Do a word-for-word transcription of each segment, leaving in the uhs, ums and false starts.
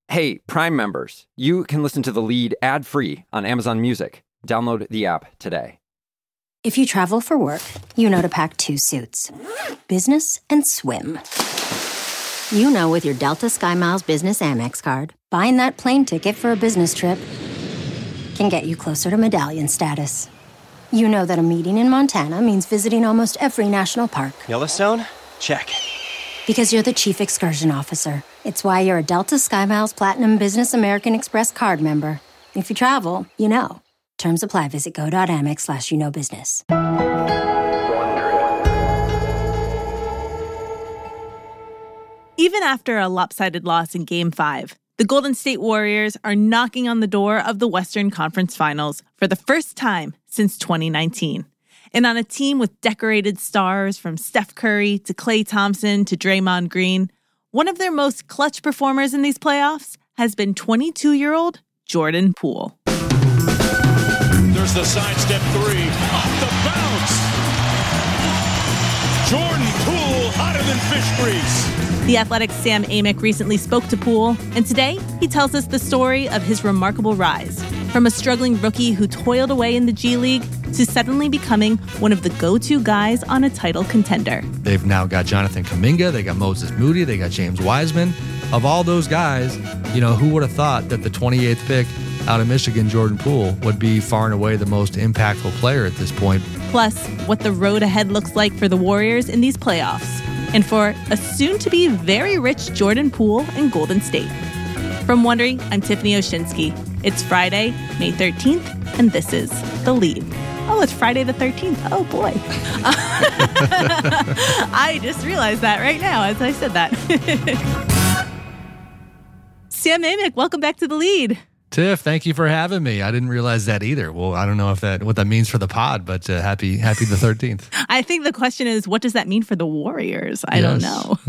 Hey, Prime members, you can listen to The Lead ad-free on Amazon Music. Download the app today. If you travel for work, you know to pack two suits. Business and swim. You know with your Delta SkyMiles Business Amex card, buying that plane ticket for a business trip can get you closer to medallion status. You know that a meeting in Montana means visiting almost every national park. Yellowstone? Check. Because you're the chief excursion officer. It's why you're a Delta SkyMiles Platinum Business American Express card member. If you travel, you know. Terms apply. Visit go.amex slash you know business. Even after a lopsided loss in Game five, the Golden State Warriors are knocking on the door of the Western Conference Finals for the first time since twenty nineteen. And on a team with decorated stars from Steph Curry to Klay Thompson to Draymond Green, one of their most clutch performers in these playoffs has been twenty-two-year-old Jordan Poole. There's the sidestep three. Off the bounce. Jordan Poole hotter than fish grease. The Athletic's Sam Amick recently spoke to Poole, and today he tells us the story of his remarkable rise, from a struggling rookie who toiled away in the G League to suddenly becoming one of the go-to guys on a title contender. They've now got Jonathan Kuminga, they got Moses Moody, they got James Wiseman. Of all those guys, you know, who would have thought that the twenty-eighth pick out of Michigan, Jordan Poole, would be far and away the most impactful player at this point. Plus, what the road ahead looks like for the Warriors in these playoffs, and for a soon-to-be very rich Jordan Poole and Golden State. From Wondering, I'm Tiffany Oshinsky. It's Friday, May thirteenth, and this is The Lead. Oh, it's Friday the thirteenth. Oh, boy. I just realized that right now as I said that. Sam Amick, welcome back to The Lead. Tiff, thank you for having me. I didn't realize that either. Well, I don't know if that what that means for the pod, but uh, happy happy the thirteenth. I think the question is, what does that mean for the Warriors? I yes, don't know.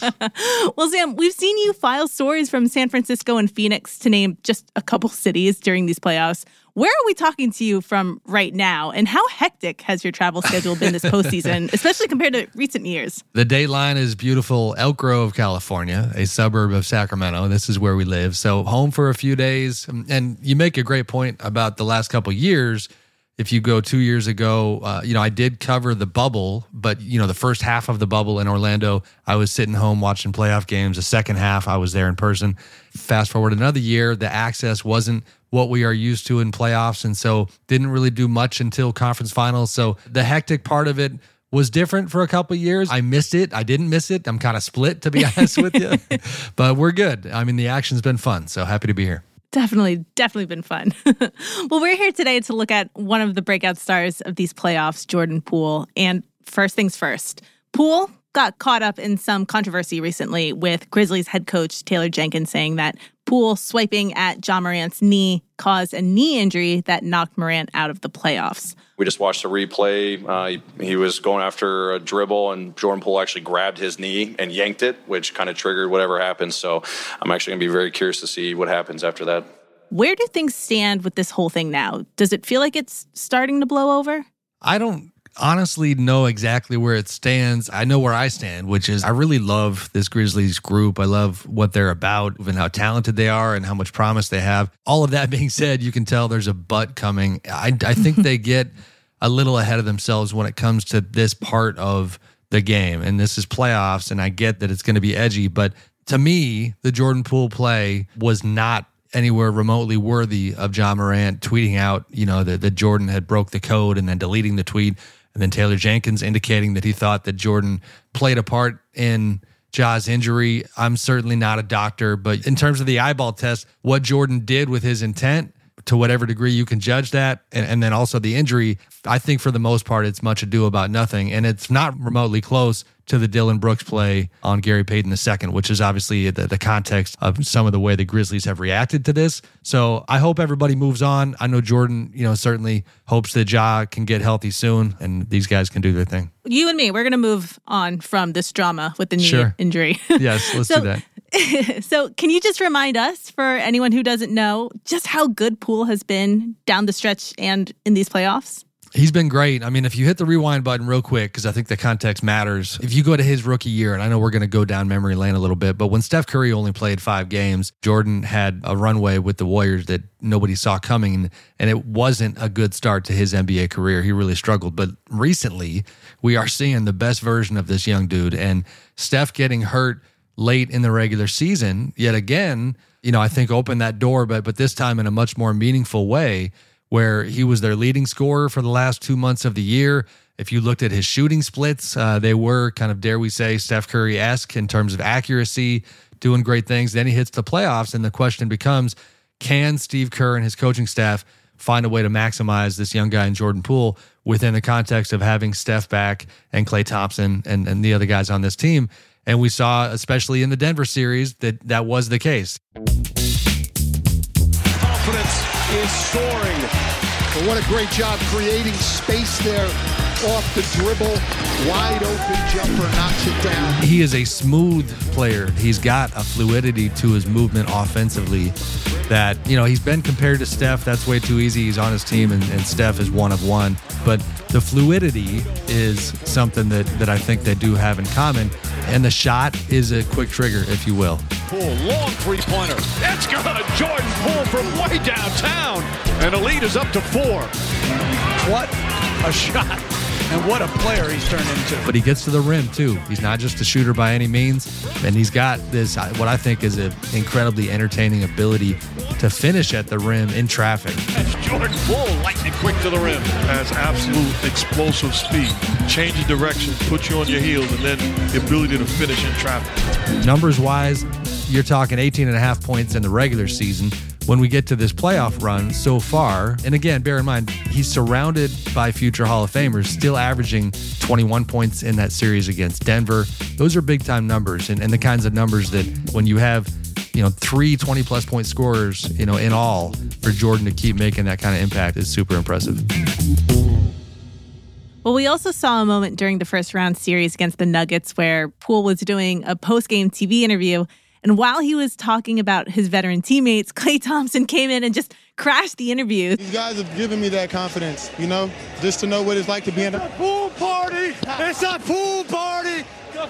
Yes. Well, Sam, we've seen you file stories from San Francisco and Phoenix, to name just a couple cities during these playoffs. Where are we talking to you from right now? And how hectic has your travel schedule been this postseason, especially compared to recent years? The dateline is beautiful Elk Grove, California, a suburb of Sacramento. This is where we live. So home for a few days. And you make a great point about the last couple of years. If you go two years ago, uh, you know, I did cover the bubble, but, you know, the first half of the bubble in Orlando, I was sitting home watching playoff games. The second half, I was there in person. Fast forward another year, the access wasn't what we are used to in playoffs, and so didn't really do much until conference finals. So the hectic part of it was different for a couple of years. I missed it. I didn't miss it. I'm kind of split, to be honest with you. But we're good. I mean, the action's been fun, so happy to be here. Definitely, definitely been fun. Well, we're here today to look at one of the breakout stars of these playoffs, Jordan Poole. And first things first, Poole got caught up in some controversy recently with Grizzlies head coach Taylor Jenkins saying that Poole swiping at Ja Morant's knee caused a knee injury that knocked Morant out of the playoffs. We just watched the replay. Uh, he, he was going after a dribble, and Jordan Poole actually grabbed his knee and yanked it, which kind of triggered whatever happened. So I'm actually going to be very curious to see what happens after that. Where do things stand with this whole thing now? Does it feel like it's starting to blow over? I don't honestly know exactly where it stands. I know where I stand, which is I really love this Grizzlies group. I love what they're about and how talented they are and how much promise they have. All of that being said, you can tell there's a but coming. I, I think they get a little ahead of themselves when it comes to this part of the game. And this is playoffs, and I get that it's going to be edgy. But to me, the Jordan Poole play was not anywhere remotely worthy of Ja Morant tweeting out, you know, that, that Jordan had broke the code and then deleting the tweet. And then Taylor Jenkins indicating that he thought that Jordan played a part in Ja's injury. I'm certainly not a doctor, but in terms of the eyeball test, what Jordan did with his intent, to whatever degree you can judge that, and, and then also the injury, I think for the most part, it's much ado about nothing. And it's not remotely close to the Dillon Brooks play on Gary Payton the second, which is obviously the, the context of some of the way the Grizzlies have reacted to this. So I hope everybody moves on. I know Jordan, you know, certainly hopes that Ja can get healthy soon and these guys can do their thing. You and me, we're going to move on from this drama with the knee sure. injury. Yes, let's so, do that. So can you just remind us, for anyone who doesn't know, just how good Poole has been down the stretch and in these playoffs? He's been great. I mean, if you hit the rewind button real quick, because I think the context matters, if you go to his rookie year, and I know we're going to go down memory lane a little bit, but when Steph Curry only played five games, Jordan had a runway with the Warriors that nobody saw coming, and it wasn't a good start to his N B A career. He really struggled. But recently, we are seeing the best version of this young dude, and Steph getting hurt late in the regular season, yet again, you know, I think opened that door, but but this time in a much more meaningful way, where he was their leading scorer for the last two months of the year. If you looked at his shooting splits, uh, they were kind of, dare we say, Steph Curry-esque in terms of accuracy, doing great things. Then he hits the playoffs, and the question becomes, can Steve Kerr and his coaching staff find a way to maximize this young guy in Jordan Poole within the context of having Steph back and Klay Thompson and, and the other guys on this team? And we saw, especially in the Denver series, that that was the case. Confidence is soaring. But what a great job creating space there off the dribble. Wide open jumper, knocks it down. He is a smooth player. He's got a fluidity to his movement offensively that, you know, he's been compared to Steph. That's way too easy. He's on his team, and, and Steph is one of one. But the fluidity is something that, that I think they do have in common. And the shot is a quick trigger, if you will. Poole, long three-pointer. It's good. Jordan Poole from way downtown. And the lead is up to four. What a shot. And what a player he's turned into. But he gets to the rim, too. He's not just a shooter by any means. And he's got this, what I think is an incredibly entertaining ability to finish at the rim in traffic. That's Jordan Poole, lightning quick to the rim. Has absolute explosive speed. Changes direction, puts you on your heels, and then the ability to finish in traffic. Numbers-wise, you're talking eighteen and a half points in the regular season. When we get to this playoff run so far, and again, bear in mind, he's surrounded by future Hall of Famers, still averaging twenty-one points in that series against Denver. Those are big-time numbers, and, and the kinds of numbers that when you have, you know, three twenty-plus point scorers, you know, in all, for Jordan to keep making that kind of impact is super impressive. Well, we also saw a moment during the first round series against the Nuggets where Poole was doing a post-game T V interview. And while he was talking about his veteran teammates, Klay Thompson came in and just crashed the interview. These guys have given me that confidence, you know, just to know what it's like to be in a Pool party. It's a pool party.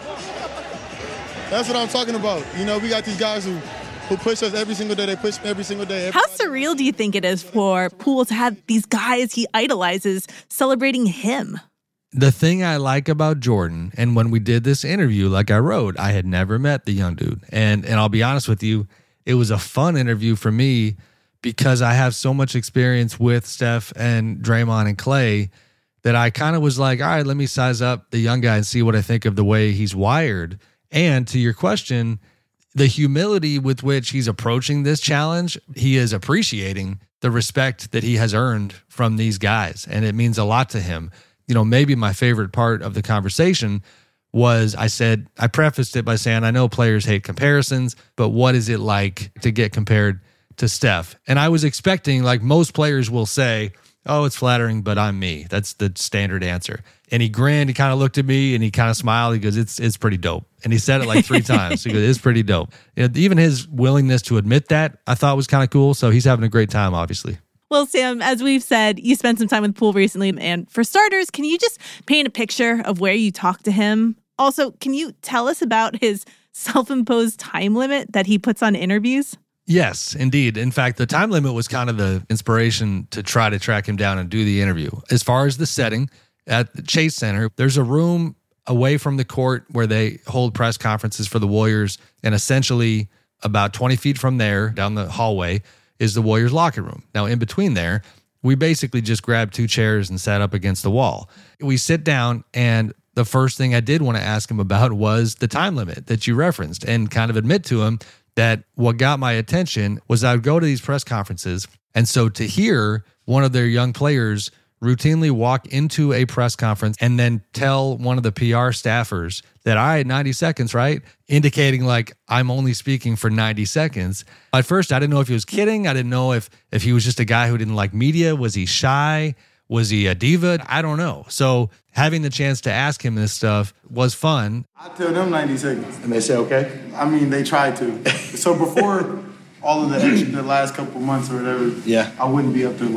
That's what I'm talking about. You know, we got these guys who, who push us every single day. They push me every single day. How surreal do you think it is for Poole to have these guys he idolizes celebrating him? The thing I like about Jordan, and when we did this interview, like I wrote, I had never met the young dude. And and I'll be honest with you, it was a fun interview for me because I have so much experience with Steph and Draymond and Klay that I kind of was like, all right, let me size up the young guy and see what I think of the way he's wired. And to your question, the humility with which he's approaching this challenge, he is appreciating the respect that he has earned from these guys. And it means a lot to him. You know, maybe my favorite part of the conversation was I said, I prefaced it by saying, I know players hate comparisons, but what is it like to get compared to Steph? And I was expecting, like most players will say, oh, it's flattering, but I'm me. That's the standard answer. And he grinned, he kind of looked at me and he kind of smiled. He goes, it's it's pretty dope. And he said it like three times. He goes, it's pretty dope. And even his willingness to admit that I thought was kind of cool. So he's having a great time, obviously. Well, Sam, as we've said, you spent some time with Poole recently. And for starters, can you just paint a picture of where you talked to him? Also, can you tell us about his self-imposed time limit that he puts on interviews? Yes, indeed. In fact, the time limit was kind of the inspiration to try to track him down and do the interview. As far as the setting, at the Chase Center, there's a room away from the court where they hold press conferences for the Warriors. And essentially about twenty feet from there, down the hallway, is the Warriors locker room. Now, in between there, we basically just grabbed two chairs and sat up against the wall. We sit down, and the first thing I did want to ask him about was the time limit that you referenced, and kind of admit to him that what got my attention was I would go to these press conferences, and so to hear one of their young players routinely walk into a press conference and then tell one of the P R staffers that I had ninety seconds, right? Indicating like I'm only speaking for ninety seconds. At first, I didn't know if he was kidding. I didn't know if if he was just a guy who didn't like media. Was he shy? Was he a diva? I don't know. So having the chance to ask him this stuff was fun. I tell them ninety seconds. And they say, okay? I mean, they try to. So before all of the, extra, the last couple months or whatever, yeah, I wouldn't be up there long.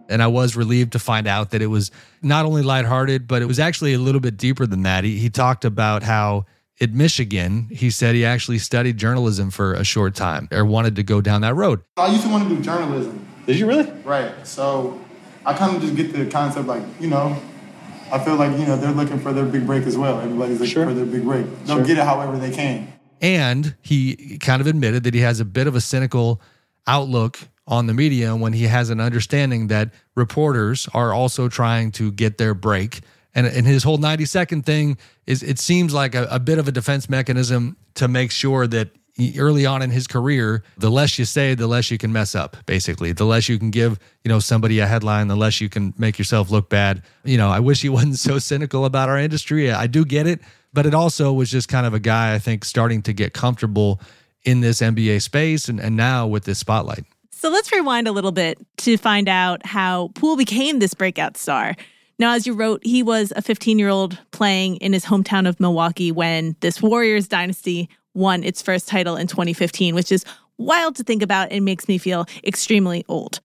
And I was relieved to find out that it was not only lighthearted, but it was actually a little bit deeper than that. He, he talked about how at Michigan, he said he actually studied journalism for a short time or wanted to go down that road. I used to want to do journalism. Did you really? Right. So I kind of just get the concept like, you know, I feel like, you know, they're looking for their big break as well. Everybody's looking Sure. for their big break. They'll Sure. get it however they can. And he kind of admitted that he has a bit of a cynical outlook on the media when he has an understanding that reporters are also trying to get their break. And, and his whole ninety second thing is, it seems like a, a bit of a defense mechanism to make sure that he, early on in his career, the less you say, the less you can mess up, basically. The less you can give, you know, somebody a headline, the less you can make yourself look bad. You know, I wish he wasn't so cynical about our industry. I do get it, but it also was just kind of a guy, I think, starting to get comfortable in this N B A space and, and now with this spotlight. So let's rewind a little bit to find out how Poole became this breakout star. Now, as you wrote, he was a fifteen-year-old playing in his hometown of Milwaukee when this Warriors dynasty won its first title in twenty fifteen, which is wild to think about and makes me feel extremely old.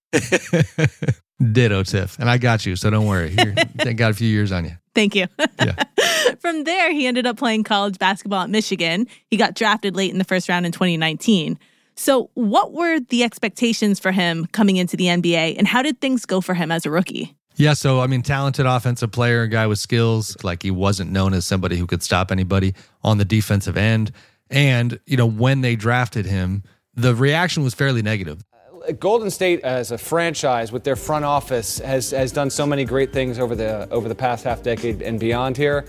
Ditto, Tiff. And I got you, so don't worry. You're, I got a few years on you. Thank you. Yeah. From there, he ended up playing college basketball at Michigan. He got drafted late in the first round in twenty nineteen. So what were the expectations for him coming into the N B A, and how did things go for him as a rookie? Yeah, so, I mean, talented offensive player, a guy with skills. Like, he wasn't known as somebody who could stop anybody on the defensive end. And, you know, when they drafted him, the reaction was fairly negative. Golden State as a franchise with their front office has has done so many great things over the over the past half decade and beyond here.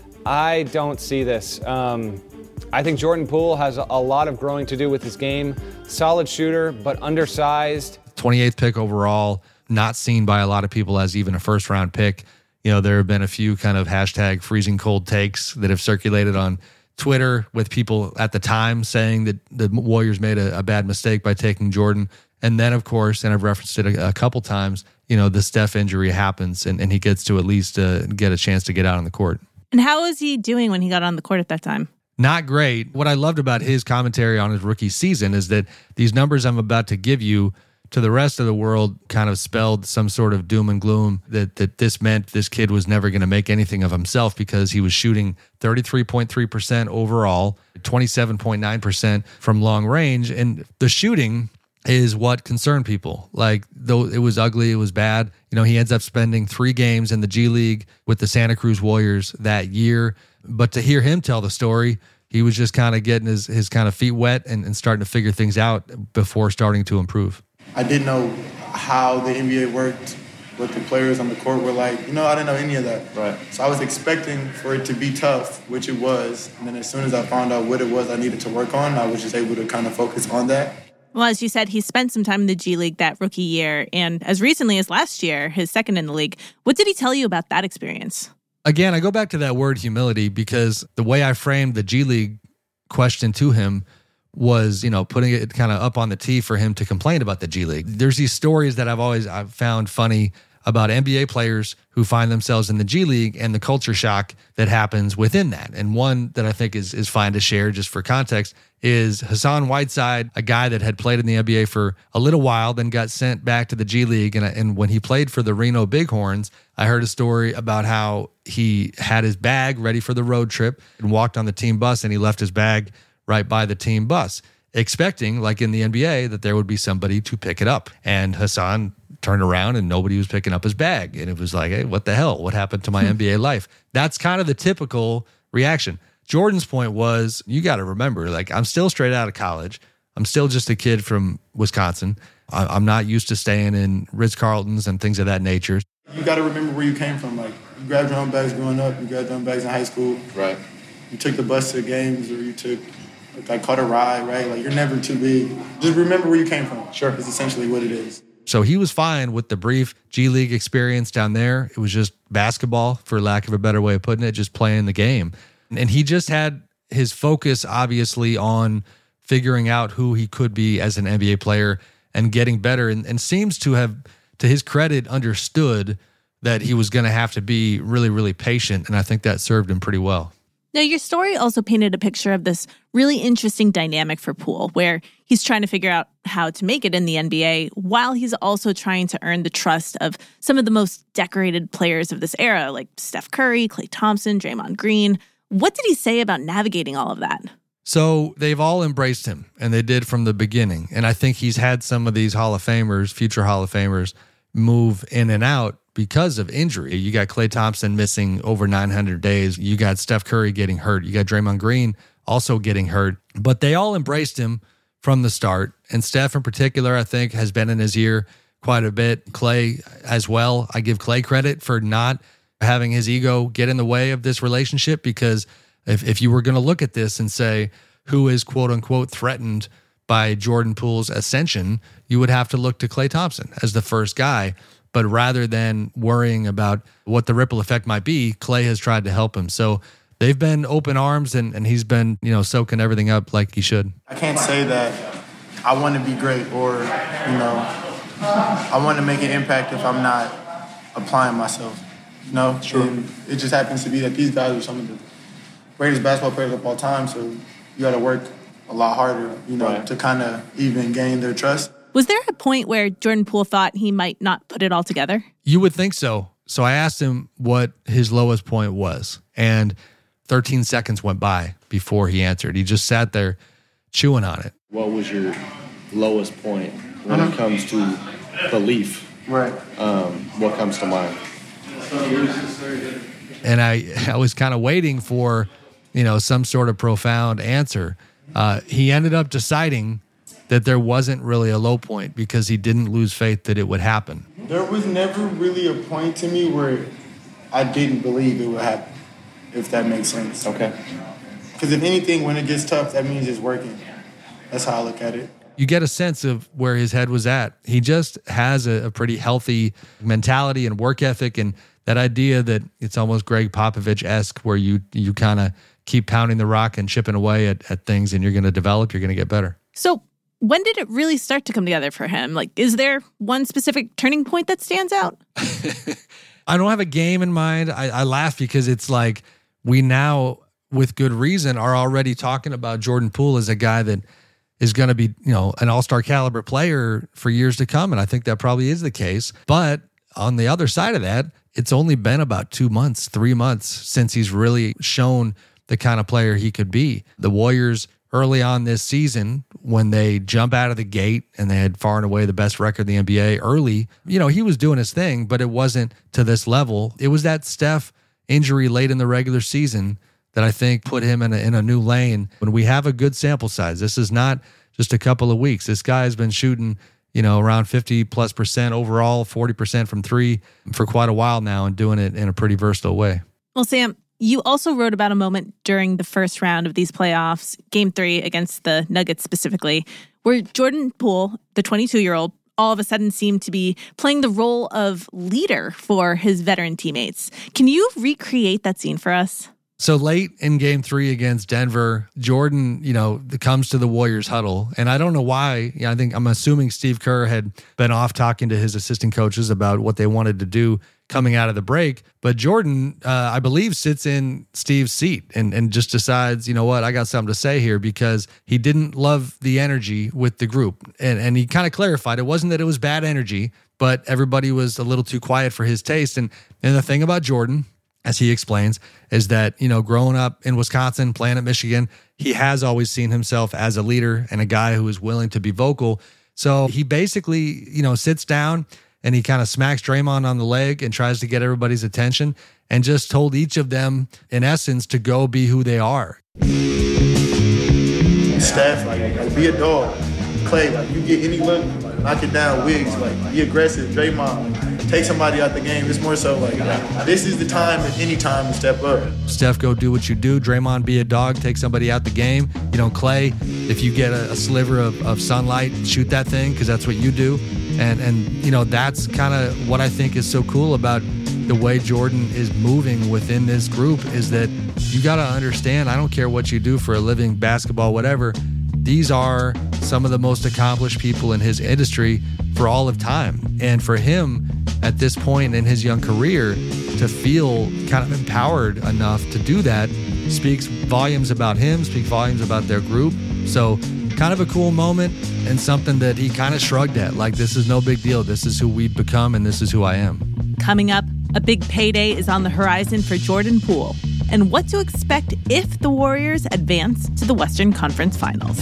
I don't see this. Um, I think Jordan Poole has a, a lot of growing to do with his game. Solid shooter, but undersized. twenty-eighth pick overall, not seen by a lot of people as even a first round pick. You know, there have been a few kind of hashtag freezing cold takes that have circulated on Twitter with people at the time saying that the Warriors made a, a bad mistake by taking Jordan. And then, of course, and I've referenced it a, a couple times, you know, the Steph injury happens and, and he gets to at least uh, get a chance to get out on the court. And how was he doing when he got on the court at that time? Not great. What I loved about his commentary on his rookie season is that these numbers I'm about to give you to the rest of the world kind of spelled some sort of doom and gloom, that that this meant this kid was never going to make anything of himself because he was shooting thirty-three point three percent overall, twenty-seven point nine percent from long range. And the shooting is what concerned people. Like, though it was ugly, it was bad. You know, he ends up spending three games in the G League with the Santa Cruz Warriors that year. But to hear him tell the story, he was just kind of getting his, his kind of feet wet and, and starting to figure things out before starting to improve. I didn't know how the N B A worked, what the players on the court were like. You know, I didn't know any of that. Right. So I was expecting for it to be tough, which it was. And then as soon as I found out what it was I needed to work on, I was just able to kind of focus on that. Well, as you said, he spent some time in the G League that rookie year, and as recently as last year, his second in the league. What did he tell you about that experience? Again, I go back to that word humility because the way I framed the G League question to him was, you know, putting it kind of up on the tee for him to complain about the G League. There's these stories that I've always I've found funny about N B A players who find themselves in the G League and the culture shock that happens within that. And one that I think is is fine to share just for context is Hassan Whiteside, a guy that had played in the N B A for a little while, then got sent back to the G League. And, and when he played for the Reno Bighorns, I heard a story about how he had his bag ready for the road trip and walked on the team bus, and he left his bag right by the team bus, expecting, like in the N B A, that there would be somebody to pick it up. And Hassan turned around and nobody was picking up his bag. And it was like, hey, what the hell? What happened to my N B A life? That's kind of the typical reaction. Jordan's point was, you got to remember, like, I'm still straight out of college. I'm still just a kid from Wisconsin. I'm not used to staying in Ritz-Carltons and things of that nature. You got to remember where you came from. Like, you grabbed your own bags growing up. You grabbed your own bags in high school. Right. You took the bus to games, or you took, like, caught a ride, right? Like, you're never too big. Just remember where you came from. Sure. It's essentially what it is. So he was fine with the brief G League experience down there. It was just basketball, for lack of a better way of putting it, just playing the game. And he just had his focus, obviously, on figuring out who he could be as an N B A player and getting better, and, and seems to have, to his credit, understood that he was going to have to be really, really patient, and I think that served him pretty well. Now, your story also painted a picture of this really interesting dynamic for Poole, where he's trying to figure out how to make it in the N B A while he's also trying to earn the trust of some of the most decorated players of this era, like Steph Curry, Klay Thompson, Draymond Green. What did he say about navigating all of that? So they've all embraced him, and they did from the beginning. And I think he's had some of these Hall of Famers, future Hall of Famers, move in and out because of injury. You got Klay Thompson missing over nine hundred days. You got Steph Curry getting hurt. You got Draymond Green also getting hurt. But they all embraced him from the start. And Steph in particular, I think, has been in his ear quite a bit. Klay as well. I give Klay credit for not having his ego get in the way of this relationship, because if, if you were going to look at this and say who is quote unquote threatened by Jordan Poole's ascension, you would have to look to Klay Thompson as the first guy. But rather than worrying about what the ripple effect might be, Klay has tried to help him. So they've been open arms, and, and he's been, you know, soaking everything up like he should. I can't say that I want to be great or, you know, I want to make an impact if I'm not applying myself. You know, sure. And it just happens to be that these guys are some of the greatest basketball players of all time, so you got to work a lot harder, you know, right, to kind of even gain their trust. Was there a point where Jordan Poole thought he might not put it all together? You would think so. So I asked him what his lowest point was, and thirteen seconds went by before he answered. He just sat there chewing on it. What was your lowest point when uh-huh. it comes to belief? Right. Um, what comes to mind? And I, I was kind of waiting for, you know, some sort of profound answer. Uh, he ended up deciding that there wasn't really a low point because he didn't lose faith that it would happen. There was never really a point to me where I didn't believe it would happen, if that makes sense. Okay. Because if anything, when it gets tough, that means it's working. That's how I look at it. You get a sense of where his head was at. He just has a, a pretty healthy mentality and work ethic, and that idea that it's almost Greg Popovich-esque, where you you kind of keep pounding the rock and chipping away at, at things, and you're going to develop, you're going to get better. So when did it really start to come together for him? Like, is there one specific turning point that stands out? I don't have a game in mind. I, I laugh because it's like we now, with good reason, are already talking about Jordan Poole as a guy that is going to be, you know, an all-star caliber player for years to come. And I think that probably is the case. But on the other side of that, it's only been about two months, three months since he's really shown the kind of player he could be. The Warriors early on this season, when they jump out of the gate and they had far and away the best record in the N B A early, you know, he was doing his thing, but it wasn't to this level. It was that Steph injury late in the regular season that I think put him in a, in a new lane. When we have a good sample size, this is not just a couple of weeks. This guy has been shooting, you know, around fifty plus percent overall, forty percent from three for quite a while now, and doing it in a pretty versatile way. Well, Sam, you also wrote about a moment during the first round of these playoffs, game three against the Nuggets specifically, where Jordan Poole, the twenty-two-year-old, all of a sudden seemed to be playing the role of leader for his veteran teammates. Can you recreate that scene for us? So late in game three against Denver, Jordan, you know, comes to the Warriors huddle. And I don't know why. You know, I think I'm assuming Steve Kerr had been off talking to his assistant coaches about what they wanted to do coming out of the break. But Jordan, uh, I believe, sits in Steve's seat and, and just decides, you know what, I got something to say here, because he didn't love the energy with the group. And, and he kind of clarified it wasn't that it was bad energy, but everybody was a little too quiet for his taste. And, and the thing about Jordan, as he explains, is that, you know, growing up in Wisconsin, playing at Michigan, he has always seen himself as a leader and a guy who is willing to be vocal. So he basically, you know, sits down and he kind of smacks Draymond on the leg and tries to get everybody's attention, and just told each of them, in essence, to go be who they are. Steph, like, like be a dog. Klay, like, you get any look, knock it down. Wiggs, like, be aggressive. Draymond, like, take somebody out the game. It's more so like, this is the time at any time to step up. Steph, go do what you do. Draymond, be a dog, take somebody out the game. You know, Klay, if you get a, a sliver of, of sunlight, shoot that thing, because that's what you do. And, and you know, that's kind of what I think is so cool about the way Jordan is moving within this group, is that you got to understand, I don't care what you do for a living, basketball, whatever, these are some of the most accomplished people in his industry for all of time. And for him, at this point in his young career, to feel kind of empowered enough to do that speaks volumes about him, speaks volumes about their group. So kind of a cool moment and something that he kind of shrugged at. Like, this is no big deal. This is who we've become and this is who I am. Coming up, a big payday is on the horizon for Jordan Poole, and what to expect if the Warriors advance to the Western Conference Finals.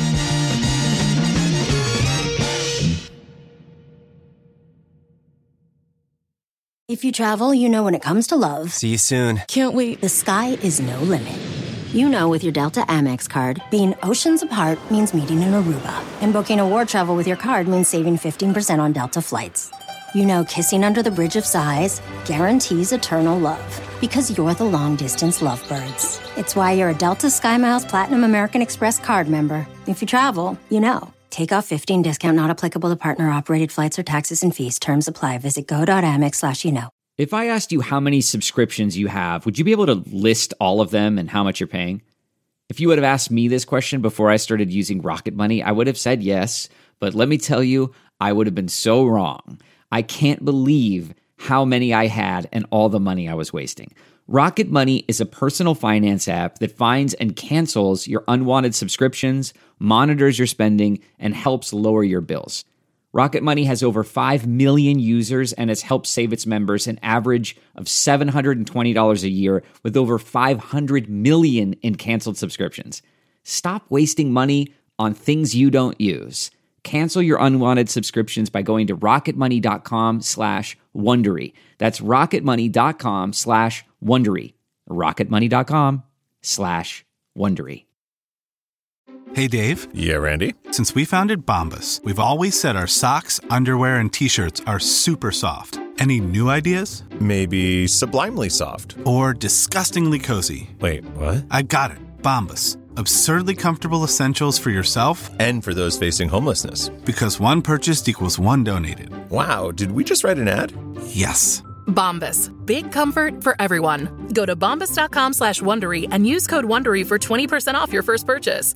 If you travel, you know when it comes to love. See you soon. Can't wait. The sky is no limit. You know with your Delta Amex card, being oceans apart means meeting in Aruba. And booking award travel with your card means saving fifteen percent on Delta flights. You know kissing under the Bridge of Sighs guarantees eternal love. Because you're the long-distance lovebirds. It's why you're a Delta SkyMiles Platinum American Express card member. If you travel, you know. Take off fifteen discount not applicable to partner-operated flights or taxes and fees. Terms apply. Visit go.amex slash you know. If I asked you how many subscriptions you have, would you be able to list all of them and how much you're paying? If you would have asked me this question before I started using Rocket Money, I would have said yes. But let me tell you, I would have been so wrong. I can't believe how many I had and all the money I was wasting. Rocket Money is a personal finance app that finds and cancels your unwanted subscriptions, monitors your spending, and helps lower your bills. Rocket Money has over five million users and has helped save its members an average of seven hundred twenty dollars a year with over five hundred million in canceled subscriptions. Stop wasting money on things you don't use. Cancel your unwanted subscriptions by going to rocketmoney.com slash Wondery. That's rocketmoney.com slash Wondery. rocketmoney.com slash Wondery. Hey, Dave. Yeah, Randy. Since we founded Bombas, we've always said our socks, underwear, and T-shirts are super soft. Any new ideas? Maybe sublimely soft. Or disgustingly cozy. Wait, what? I got it. Bombas. Absurdly comfortable essentials for yourself and for those facing homelessness. Because one purchased equals one donated. Wow, did we just write an ad? Yes. Bombas. Big comfort for everyone. Go to bombas.com slash Wondery and use code Wondery for twenty percent off your first purchase.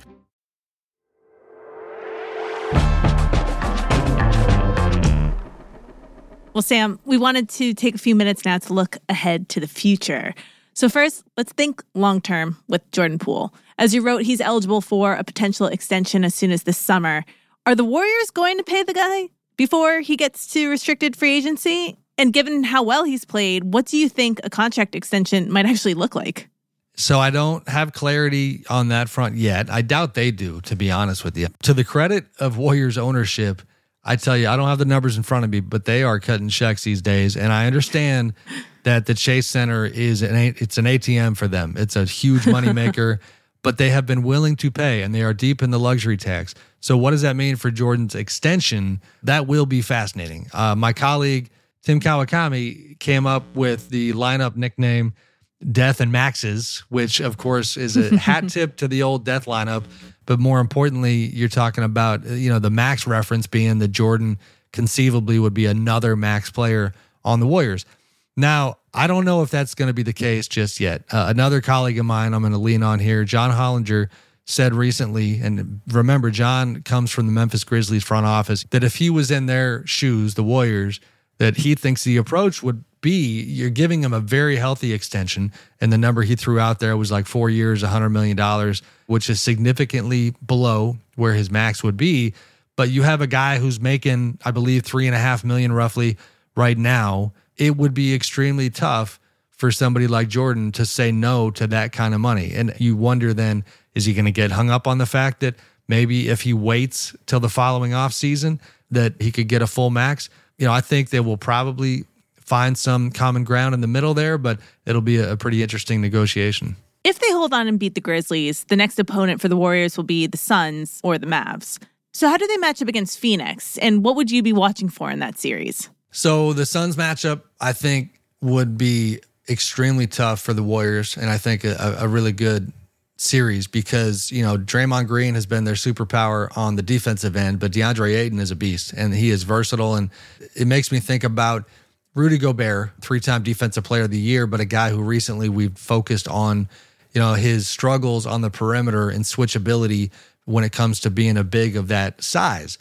Well, Sam, we wanted to take a few minutes now to look ahead to the future. So first, let's think long-term with Jordan Poole. As you wrote, he's eligible for a potential extension as soon as this summer. Are the Warriors going to pay the guy before he gets to restricted free agency? And given how well he's played, what do you think a contract extension might actually look like? So I don't have clarity on that front yet. I doubt they do, to be honest with you. To the credit of Warriors ownership, I tell you, I don't have the numbers in front of me, but they are cutting checks these days. And I understand that the Chase Center is an it's an A T M for them. It's a huge moneymaker, but they have been willing to pay, and they are deep in the luxury tax. So what does that mean for Jordan's extension? That will be fascinating. Uh, my colleague, Tim Kawakami, came up with the lineup nickname Death and Maxes, which, of course, is a hat tip to the old Death lineup. But more importantly, you're talking about, you know, the Max reference being that Jordan conceivably would be another Max player on the Warriors. Now, I don't know if that's going to be the case just yet. Uh, another colleague of mine I'm going to lean on here, John Hollinger, said recently, and remember, John comes from the Memphis Grizzlies front office, that if he was in their shoes, the Warriors, that he thinks the approach would be you're giving him a very healthy extension. And the number he threw out there was like four years, one hundred million dollars, which is significantly below where his max would be. But you have a guy who's making, I believe, three and a half million roughly right now. It would be extremely tough for somebody like Jordan to say no to that kind of money. And you wonder then, is he going to get hung up on the fact that maybe if he waits till the following offseason that he could get a full max? You know, I think they will probably find some common ground in the middle there, but it'll be a pretty interesting negotiation. If they hold on and beat the Grizzlies, the next opponent for the Warriors will be the Suns or the Mavs. So how do they match up against Phoenix? And what would you be watching for in that series? So the Suns matchup, I think, would be extremely tough for the Warriors, and I think a, a really good series because, you know, Draymond Green has been their superpower on the defensive end, but DeAndre Ayton is a beast, and he is versatile, and it makes me think about Rudy Gobert, three-time Defensive Player of the Year, but a guy who recently we've focused on, you know, his struggles on the perimeter and switchability when it comes to being a big of that size.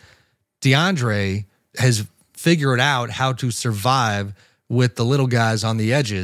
DeAndre has figured out how to survive with the little guys on the edges,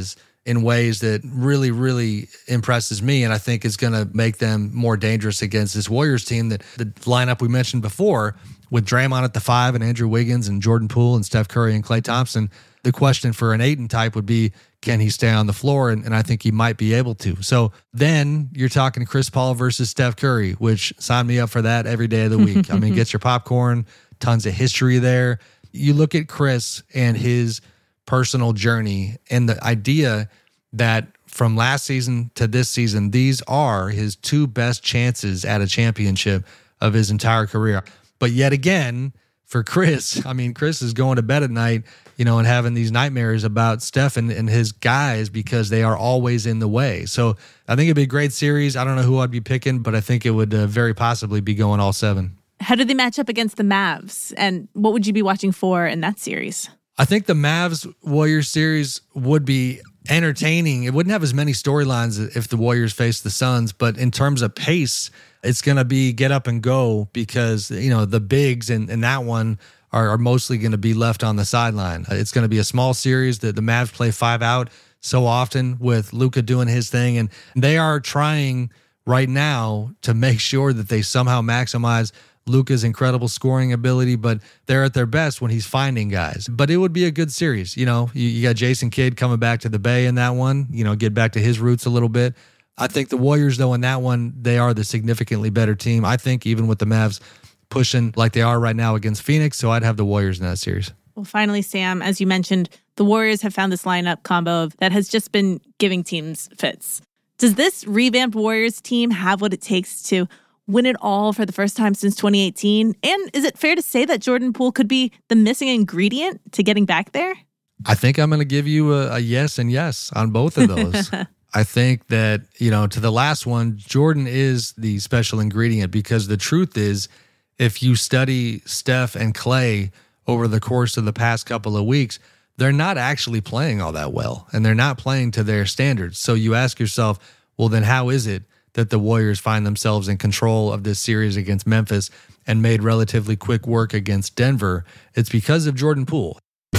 in ways that really, really impresses me, and I think is going to make them more dangerous against this Warriors team. That the lineup we mentioned before, with Draymond at the five and Andrew Wiggins and Jordan Poole and Steph Curry and Klay Thompson, the question for an Ayton type would be, can he stay on the floor? And, and I think he might be able to. So then you're talking Chris Paul versus Steph Curry, which sign me up for that every day of the week. I mean, get your popcorn, tons of history there. You look at Chris and his personal journey and the idea that from last season to this season, these are his two best chances at a championship of his entire career. But yet again, for Chris, I mean, Chris is going to bed at night, you know, and having these nightmares about Steph and, and his guys because they are always in the way. So I think it'd be a great series. I don't know who I'd be picking, but I think it would uh, very possibly be going all seven. How do they match up against the Mavs? And what would you be watching for in that series? I think the Mavs-Warriors series would be entertaining. It wouldn't have as many storylines if the Warriors face the Suns, but in terms of pace, it's going to be get up and go because, you know, the bigs in, in that one are, are mostly going to be left on the sideline. It's going to be a small series that the Mavs play five out so often with Luka doing his thing, and they are trying right now to make sure that they somehow maximize Luka's incredible scoring ability, but they're at their best when he's finding guys. But it would be a good series. You know, you, you got Jason Kidd coming back to the Bay in that one, you know, get back to his roots a little bit. I think the Warriors, though, in that one, they are the significantly better team. I think even with the Mavs pushing like they are right now against Phoenix, so I'd have the Warriors in that series. Well, finally, Sam, as you mentioned, the Warriors have found this lineup combo that has just been giving teams fits. Does this revamped Warriors team have what it takes to win it all for the first time since twenty eighteen? And is it fair to say that Jordan Poole could be the missing ingredient to getting back there? I think I'm going to give you a, a yes and yes on both of those. I think that, you know, to the last one, Jordan is the special ingredient because the truth is, if you study Steph and Klay over the course of the past couple of weeks, they're not actually playing all that well, and they're not playing to their standards. So you ask yourself, well, then how is it that the Warriors find themselves in control of this series against Memphis and made relatively quick work against Denver? It's because of Jordan Poole.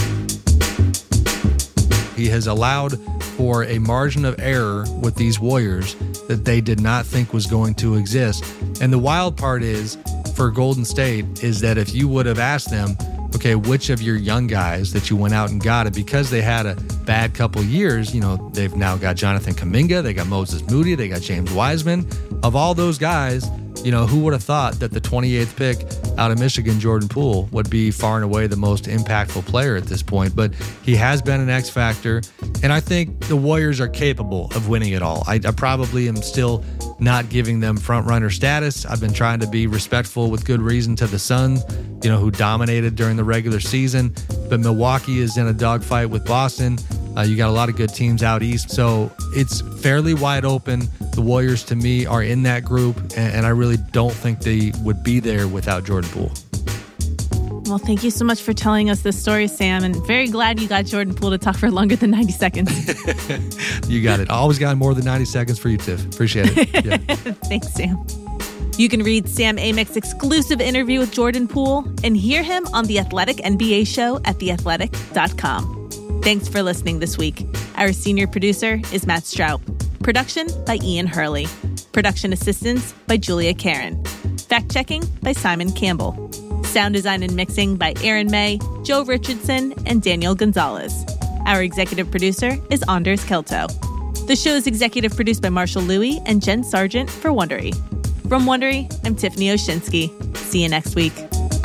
He has allowed for a margin of error with these Warriors that they did not think was going to exist. And the wild part is, for Golden State, is that if you would have asked them, okay, which of your young guys that you went out and got, it because they had a bad couple years, you know, they've now got Jonathan Kuminga, they got Moses Moody, they got James Wiseman. Of all those guys, you know, who would have thought that the twenty-eighth pick out of Michigan, Jordan Poole, would be far and away the most impactful player at this point? But he has been an X factor, and I think the Warriors are capable of winning it all. I, I probably am still not giving them front runner status. I've been trying to be respectful with good reason to the Suns, you know, who dominated during the regular season. But Milwaukee is in a dogfight with Boston. Uh, you got a lot of good teams out east. So it's fairly wide open. The Warriors, to me, are in that group, and, and I really don't think they would be there without Jordan Poole. Well, thank you so much for telling us this story, Sam, and very glad you got Jordan Poole to talk for longer than ninety seconds. You got it. I always got more than ninety seconds for you, Tiff. Appreciate it. Yeah. Thanks, Sam. You can read Sam Amick's exclusive interview with Jordan Poole and hear him on the Athletic N B A show at the athletic dot com. Thanks for listening this week. Our senior producer is Matt Strout. Production by Ian Hurley. Production assistance by Julia Karen. Fact-checking by Simon Campbell. Sound design and mixing by Aaron May, Joe Richardson, and Daniel Gonzalez. Our executive producer is Anders Kelto. The show is executive produced by Marshall Louie and Jen Sargent for Wondery. From Wondery, I'm Tiffany Oshinsky. See you next week.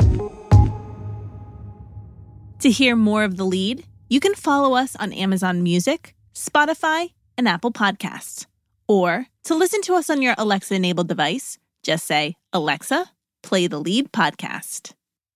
To hear more of The Lead, you can follow us on Amazon Music, Spotify, and Apple Podcasts. Or to listen to us on your Alexa-enabled device, just say, Alexa, play The Lead podcast.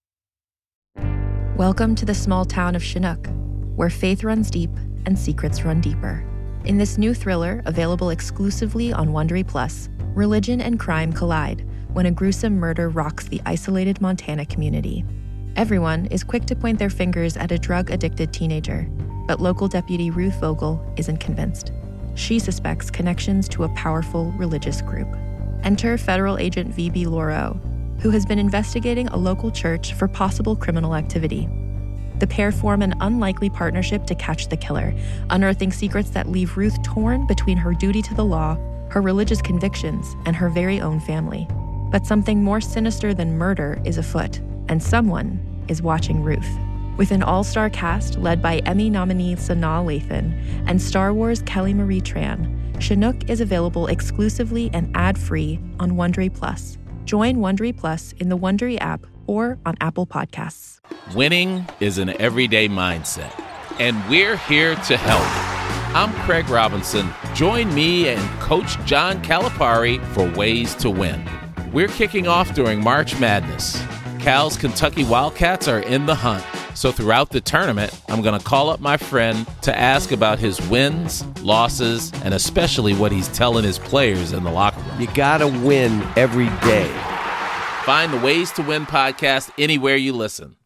Welcome to the small town of Chinook, where faith runs deep and secrets run deeper. In this new thriller, available exclusively on Wondery Plus, religion and crime collide when a gruesome murder rocks the isolated Montana community. Everyone is quick to point their fingers at a drug-addicted teenager, but local deputy Ruth Vogel isn't convinced. She suspects connections to a powerful religious group. Enter federal agent V B Lauro, who has been investigating a local church for possible criminal activity. The pair form an unlikely partnership to catch the killer, unearthing secrets that leave Ruth torn between her duty to the law, her religious convictions, and her very own family. But something more sinister than murder is afoot, and someone is watching Ruth. With an all-star cast led by Emmy nominee Sanaa Lathan and Star Wars Kelly Marie Tran, Chinook is available exclusively and ad-free on Wondery Plus. Join Wondery Plus in the Wondery app or on Apple Podcasts. Winning is an everyday mindset, and we're here to help. I'm Craig Robinson. Join me and Coach John Calipari for Ways to Win. We're kicking off during March Madness. Cal's Kentucky Wildcats are in the hunt. So throughout the tournament, I'm going to call up my friend to ask about his wins, losses, and especially what he's telling his players in the locker room. You got to win every day. Find the Ways to Win podcast anywhere you listen.